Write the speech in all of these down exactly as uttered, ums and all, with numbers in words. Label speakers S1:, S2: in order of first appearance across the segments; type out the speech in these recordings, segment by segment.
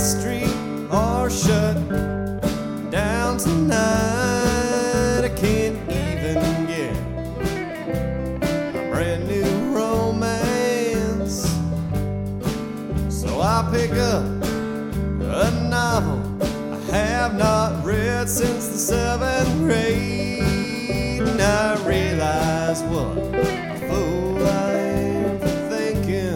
S1: street are shut down tonight. I can't even get a brand new romance, so I pick up a novel I have not read since the seventh grade, and I realize what a fool I am for thinking.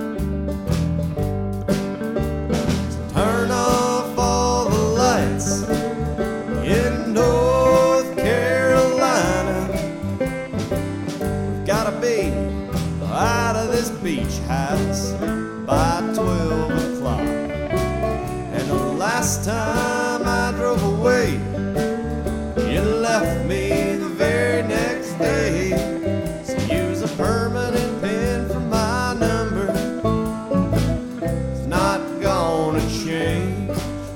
S1: So turn off all the lights in North Carolina. We've gotta be out of this beach house by twelve o'clock. And the last time I drove away, you left me the very next day. So use a permanent pin for my number, it's not gonna change.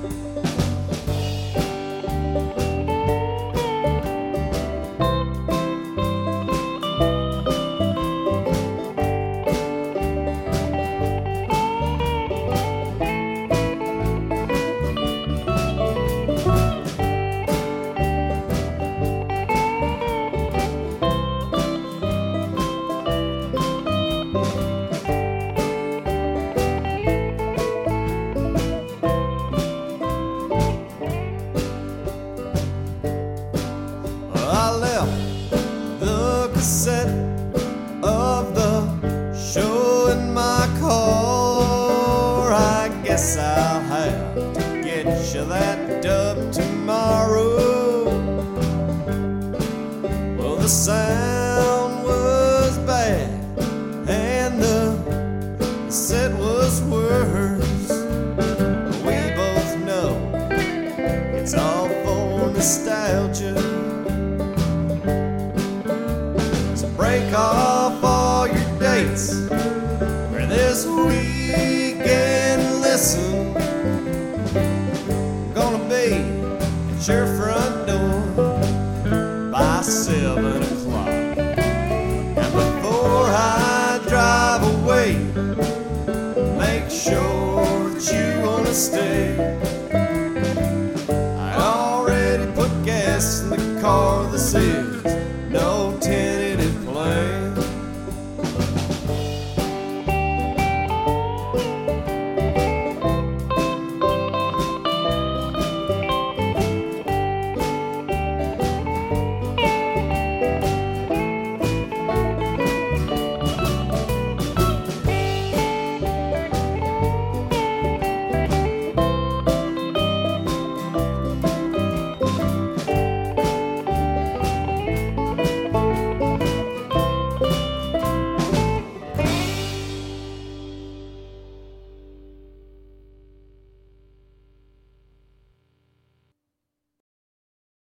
S1: I left the cassette of the show in my car. I guess I'll have to get you that dub tomorrow. Well, the sound was bad and the cassette was worse. We both know it's all for nostalgia. Break off all your dates for this weekend. Listen, gonna be at your front door by seven o'clock. And before I drive away, make sure that you wanna stay.